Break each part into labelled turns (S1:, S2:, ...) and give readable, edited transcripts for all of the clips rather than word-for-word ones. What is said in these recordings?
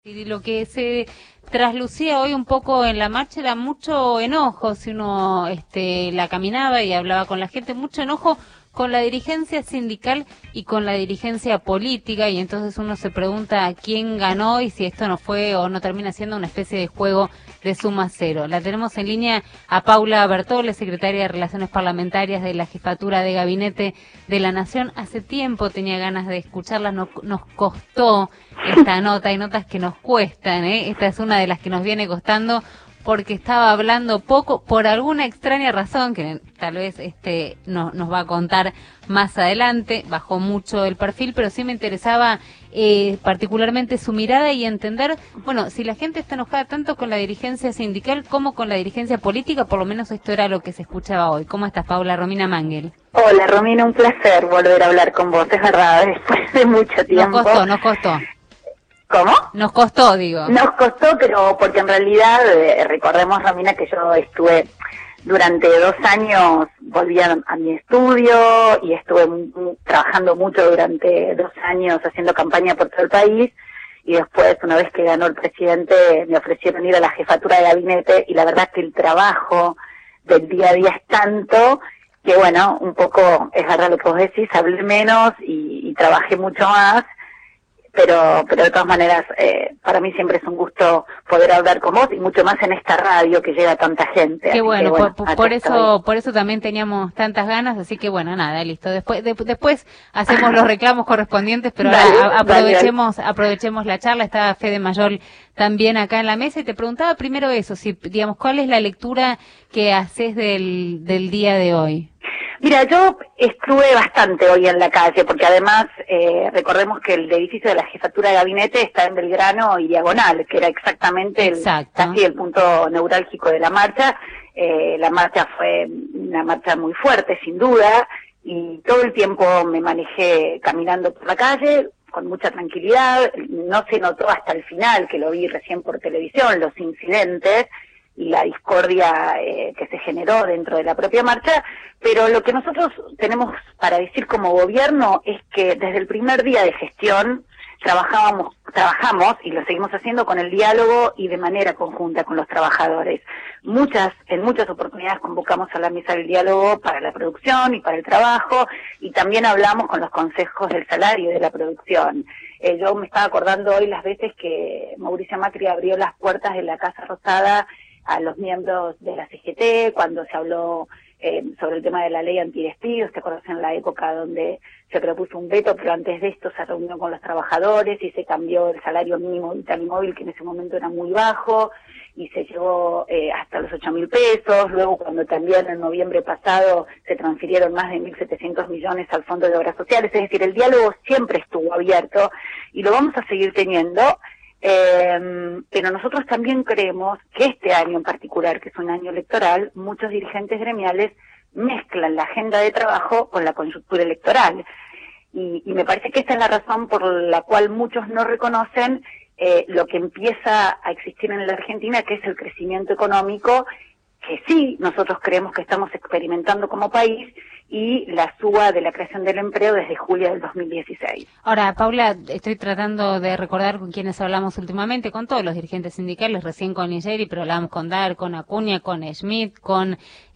S1: Y lo que se traslucía hoy un poco en la marcha era mucho enojo, si uno la caminaba y hablaba con la gente, mucho enojo con la dirigencia sindical y con la dirigencia política, y entonces uno se pregunta quién ganó y si esto no fue o no termina siendo una especie de juego de suma cero. La tenemos en línea a Paula Bertole, secretaria de Relaciones Parlamentarias de la Jefatura de Gabinete de la Nación. Hace tiempo tenía ganas de escucharla, nos costó esta nota, hay notas que nos cuestan, Esta es una de las que nos viene costando porque estaba hablando poco, por alguna extraña razón, que tal vez nos va a contar más adelante. Bajó mucho el perfil, pero sí me interesaba particularmente su mirada y entender, bueno, si la gente está enojada tanto con la dirigencia sindical como con la dirigencia política, por lo menos esto era lo que se escuchaba hoy. ¿Cómo estás, Paula? Romina Mangel.
S2: Hola, Romina, un placer volver a hablar con vos, es verdad, después de mucho tiempo.
S1: Nos costó.
S2: ¿Cómo?
S1: Nos costó, digo.
S2: Nos costó, pero porque en realidad, recordemos, Romina, que yo estuve durante 2 años, volví a mi estudio y estuve trabajando mucho durante 2 años haciendo campaña por todo el país, y después, una vez que ganó el presidente, me ofrecieron ir a la jefatura de gabinete, y la verdad que el trabajo del día a día es tanto que, bueno, un poco, es verdad lo que vos decís, hablé menos y trabajé mucho más. Pero de todas maneras, para mí siempre es un gusto poder hablar con vos, y mucho más en esta radio que llega a tanta gente.
S1: Qué bueno, por eso también teníamos tantas ganas, así que bueno, nada, listo. Después hacemos los reclamos correspondientes, pero ahora aprovechemos la charla. Está Fede Mayol también acá en la mesa, y te preguntaba primero eso, si, digamos, ¿cuál es la lectura que haces del día de hoy?
S2: Mira, yo estuve bastante hoy en la calle, porque además recordemos que el edificio de la jefatura de gabinete está en Belgrano y Diagonal, que era exactamente casi el punto neurálgico de la marcha. La marcha fue una marcha muy fuerte, sin duda, y todo el tiempo me manejé caminando por la calle con mucha tranquilidad. No se notó hasta el final, que lo vi recién por televisión, los incidentes y la discordia que se generó dentro de la propia marcha, pero lo que nosotros tenemos para decir como gobierno es que desde el primer día de gestión trabajamos y lo seguimos haciendo con el diálogo y de manera conjunta con los trabajadores. En muchas oportunidades convocamos a la mesa del diálogo para la producción y para el trabajo, y también hablamos con los consejos del salario y de la producción. Yo me estaba acordando hoy las veces que Mauricio Macri abrió las puertas de la Casa Rosada a los miembros de la CGT, cuando se habló sobre el tema de la ley antidespidos. ¿Te acuerdas? En la época donde se propuso un veto, pero antes de esto se reunió con los trabajadores y se cambió el salario mínimo vital y móvil, que en ese momento era muy bajo, y se llevó hasta los 8.000 pesos. Luego, cuando también en noviembre pasado se transfirieron más de 1.700 millones al Fondo de Obras Sociales. Es decir, el diálogo siempre estuvo abierto y lo vamos a seguir teniendo. Pero nosotros también creemos que este año en particular, que es un año electoral, muchos dirigentes gremiales mezclan la agenda de trabajo con la coyuntura electoral. Y me parece que esta es la razón por la cual muchos no reconocen lo que empieza a existir en la Argentina, que es el crecimiento económico, que sí nosotros creemos que estamos experimentando como país, y la suba de la creación del empleo desde julio del 2016.
S1: Ahora, Paula, estoy tratando de recordar con quienes hablamos últimamente, con todos los dirigentes sindicales, recién con Nigeri, pero hablamos con Dar, con Acuña, con Schmidt, con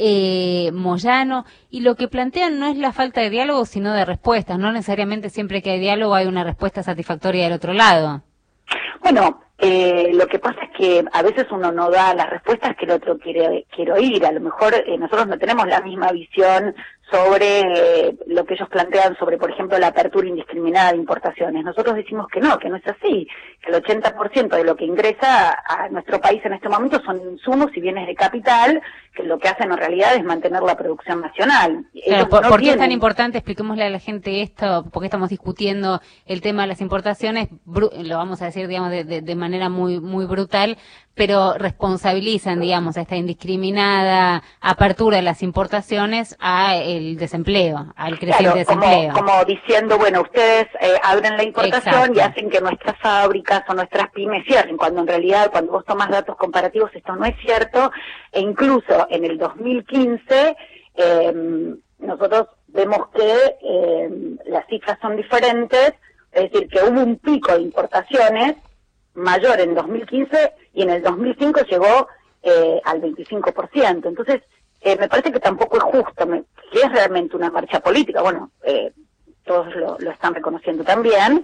S1: Moyano, y lo que plantean no es la falta de diálogo, sino de respuestas. No necesariamente siempre que hay diálogo hay una respuesta satisfactoria del otro lado.
S2: Bueno, lo que pasa es que a veces uno no da las respuestas que el otro quiere oír. A lo mejor nosotros no tenemos la misma visión sobre lo que ellos plantean sobre, por ejemplo, la apertura indiscriminada de importaciones. Nosotros decimos que no es así, que el 80% de lo que ingresa a nuestro país en este momento son insumos y bienes de capital, que lo que hacen en realidad es mantener la producción nacional.
S1: Claro, ¿por qué es tan importante? Expliquémosle a la gente esto, porque estamos discutiendo el tema de las importaciones, lo vamos a decir, digamos, de manera muy brutal, pero responsabilizan, digamos, a esta indiscriminada apertura de las importaciones a el desempleo, al creciente desempleo.
S2: Como diciendo, bueno, ustedes abren la importación y hacen que nuestras fábricas o nuestras pymes cierren, cuando en realidad, cuando vos tomas datos comparativos, esto no es cierto. E incluso en el 2015 nosotros vemos que las cifras son diferentes, es decir, que hubo un pico de importaciones mayor en 2015 y en el 2005 llegó al 25%. Entonces, me parece que tampoco es justo, que es realmente una marcha política, bueno, todos lo están reconociendo también,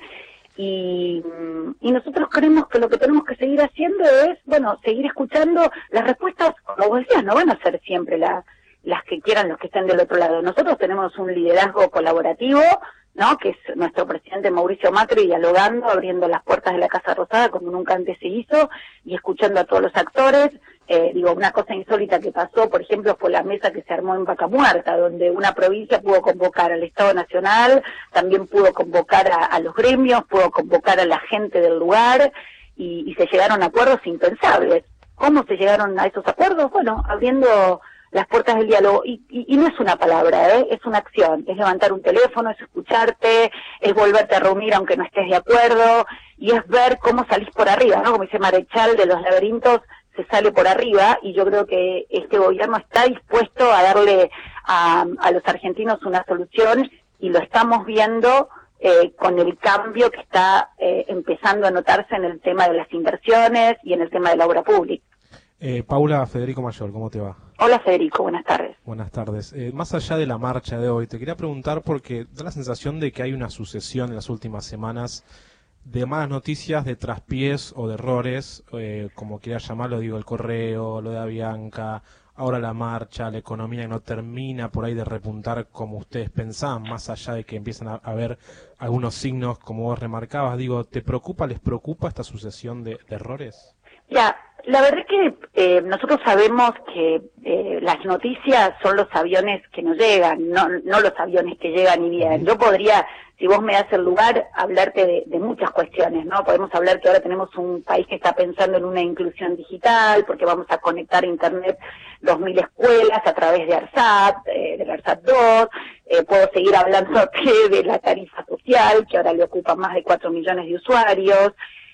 S2: y nosotros creemos que lo que tenemos que seguir haciendo es, bueno, seguir escuchando las respuestas, como vos decías, no van a ser siempre las que quieran los que estén del otro lado. Nosotros tenemos un liderazgo colaborativo, ¿no? Que es nuestro presidente Mauricio Macri dialogando, abriendo las puertas de la Casa Rosada como nunca antes se hizo y escuchando a todos los actores. Una cosa insólita que pasó, por ejemplo, fue la mesa que se armó en Vaca Muerta, donde una provincia pudo convocar al Estado Nacional, también pudo convocar a los gremios, pudo convocar a la gente del lugar y se llegaron a acuerdos impensables. ¿Cómo se llegaron a esos acuerdos? Bueno, abriendo las puertas del diálogo, y no es una palabra, es una acción, es levantar un teléfono, es escucharte, es volverte a reunir aunque no estés de acuerdo, y es ver cómo salís por arriba, ¿no? Como dice Marechal, de los laberintos se sale por arriba, y yo creo que este gobierno está dispuesto a darle a los argentinos una solución, y lo estamos viendo con el cambio que está empezando a notarse en el tema de las inversiones y en el tema de la obra pública.
S3: Paula, Federico Mayor, ¿cómo te va?
S2: Hola Federico, buenas tardes.
S3: Buenas tardes. Más allá de la marcha de hoy, te quería preguntar porque da la sensación de que hay una sucesión en las últimas semanas de malas noticias, de traspiés o de errores, como quieras llamarlo, digo, el correo, lo de Avianca, ahora la marcha, la economía que no termina por ahí de repuntar como ustedes pensaban, más allá de que empiezan a haber algunos signos como vos remarcabas. Digo, ¿te preocupa, les preocupa esta sucesión de errores?
S2: Ya, la verdad que nosotros sabemos que las noticias son los aviones que nos llegan, no los aviones que llegan y vienen. Yo podría, si vos me das el lugar, hablarte de muchas cuestiones, ¿no? Podemos hablar que ahora tenemos un país que está pensando en una inclusión digital, porque vamos a conectar a Internet 2.000 escuelas a través de ARSAT, del ARSAT 2. Puedo seguir hablando de la tarifa social, que ahora le ocupa más de 4 millones de usuarios.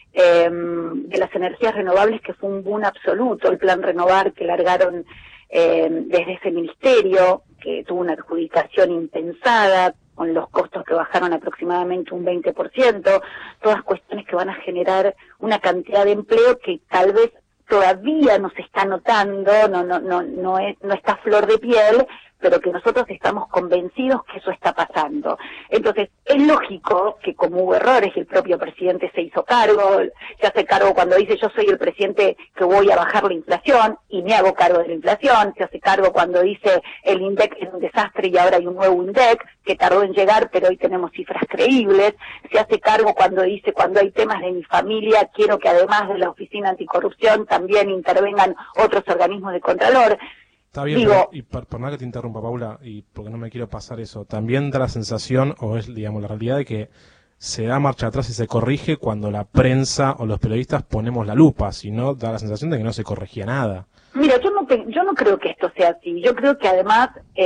S2: De las energías renovables, que fue un boom absoluto, el plan Renovar que largaron desde ese ministerio, que tuvo una adjudicación impensada, con los costos que bajaron aproximadamente un 20%, todas cuestiones que van a generar una cantidad de empleo que tal vez todavía no se está notando, no está a flor de piel, pero que nosotros estamos convencidos que eso está pasando. Entonces, es lógico que como hubo errores, el propio presidente se hizo cargo, se hace cargo cuando dice yo soy el presidente que voy a bajar la inflación, y me hago cargo de la inflación, se hace cargo cuando dice el INDEC es un desastre y ahora hay un nuevo INDEC que tardó en llegar, pero hoy tenemos cifras creíbles, se hace cargo cuando dice cuando hay temas de mi familia, quiero que además de la Oficina Anticorrupción también intervengan otros organismos de contralor.
S3: Está bien, digo, y por nada que te interrumpa, Paula, y porque no me quiero pasar eso, también da la sensación, o es, digamos, la realidad de que se da marcha atrás y se corrige cuando la prensa o los periodistas ponemos la lupa, si no, da la sensación de que no se corregía nada.
S2: Mira, yo no creo que esto sea así. Yo creo que además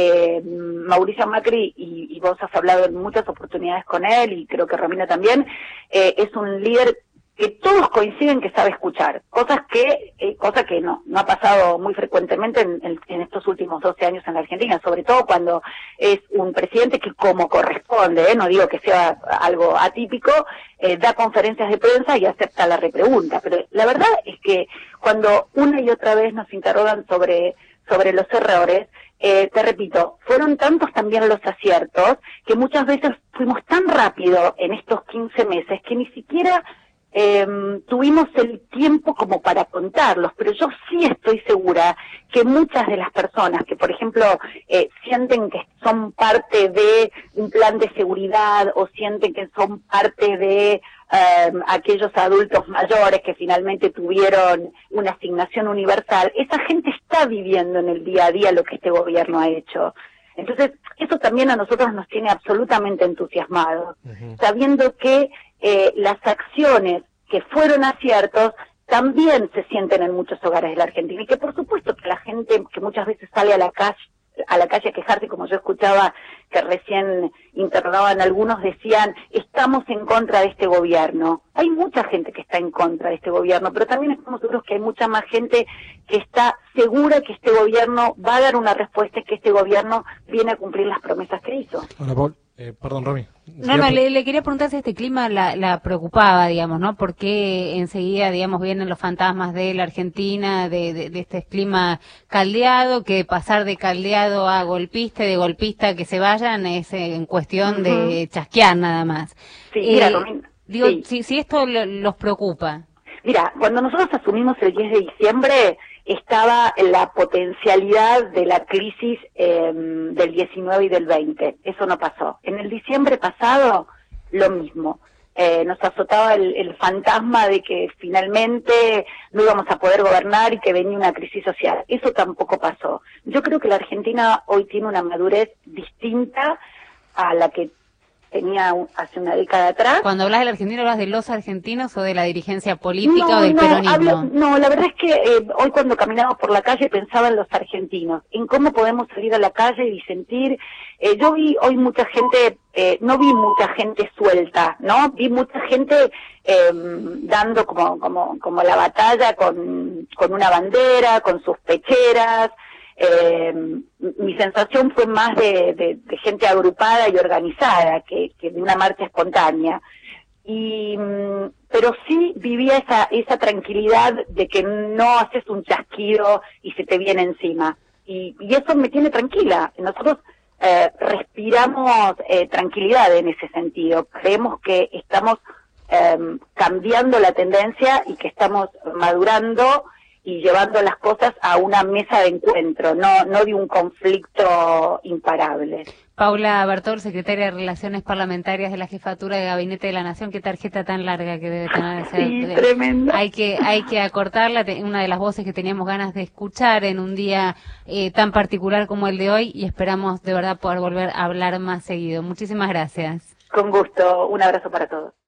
S2: Mauricio Macri, y vos has hablado en muchas oportunidades con él, y creo que Romina también, es un líder que todos coinciden que sabe escuchar, cosa que no ha pasado muy frecuentemente en estos últimos 12 años en la Argentina, sobre todo cuando es un presidente que, como corresponde, no digo que sea algo atípico, da conferencias de prensa y acepta la repregunta, pero la verdad es que cuando una y otra vez nos interrogan sobre los errores, te repito, fueron tantos también los aciertos que muchas veces fuimos tan rápido en estos 15 meses que ni siquiera tuvimos el tiempo como para contarlos, pero yo sí estoy segura que muchas de las personas que, por ejemplo, sienten que son parte de un plan de seguridad o sienten que son parte de aquellos adultos mayores que finalmente tuvieron una asignación universal, esa gente está viviendo en el día a día lo que este gobierno ha hecho. Entonces, eso también a nosotros nos tiene absolutamente entusiasmados, sabiendo que las acciones que fueron aciertos también se sienten en muchos hogares de la Argentina, y que por supuesto que la gente que muchas veces sale a la calle a quejarse, como yo escuchaba que recién interrogaban algunos, decían, estamos en contra de este gobierno. Hay mucha gente que está en contra de este gobierno, pero también estamos seguros que hay mucha más gente que está segura que este gobierno va a dar una respuesta y que este gobierno viene a cumplir las promesas que hizo.
S3: Hola, Paul. Perdón, Romy.
S1: No, le quería preguntar si este clima la preocupaba, digamos, ¿no? Porque enseguida, digamos, vienen los fantasmas de la Argentina, de este clima caldeado, que pasar de caldeado a golpista, de golpista que se vayan, es en cuestión de chasquear nada más.
S2: Sí, mira, Romy,
S1: digo, si esto los preocupa.
S2: Mira, cuando nosotros asumimos el 10 de diciembre, estaba la potencialidad de la crisis del 19 y del 20. Eso no pasó. En el diciembre pasado, lo mismo. Nos azotaba el fantasma de que finalmente no íbamos a poder gobernar y que venía una crisis social. Eso tampoco pasó. Yo creo que la Argentina hoy tiene una madurez distinta a la que tenía hace una década atrás.
S1: Cuando hablas del argentino, ¿hablas de los argentinos o de la dirigencia política o del peronismo?
S2: No, la verdad es que hoy cuando caminaba por la calle pensaba en los argentinos, en cómo podemos salir a la calle y sentir. Yo vi hoy mucha gente, no vi mucha gente suelta, ¿no? Vi mucha gente dando como la batalla con una bandera, con sus pecheras. Mi sensación fue más de gente agrupada y organizada que de una marcha espontánea. Pero sí vivía esa tranquilidad de que no haces un chasquido y se te viene encima. Y eso me tiene tranquila. Nosotros respiramos tranquilidad en ese sentido. Creemos que estamos cambiando la tendencia y que estamos madurando y llevando las cosas a una mesa de encuentro, no de un conflicto imparable.
S1: Paula Bertol, secretaria de Relaciones Parlamentarias de la Jefatura de Gabinete de la Nación, qué tarjeta tan larga que debe tener.
S2: Sí, tremenda.
S1: Hay que acortarla, una de las voces que teníamos ganas de escuchar en un día tan particular como el de hoy, y esperamos de verdad poder volver a hablar más seguido. Muchísimas gracias.
S2: Con gusto, un abrazo para todos.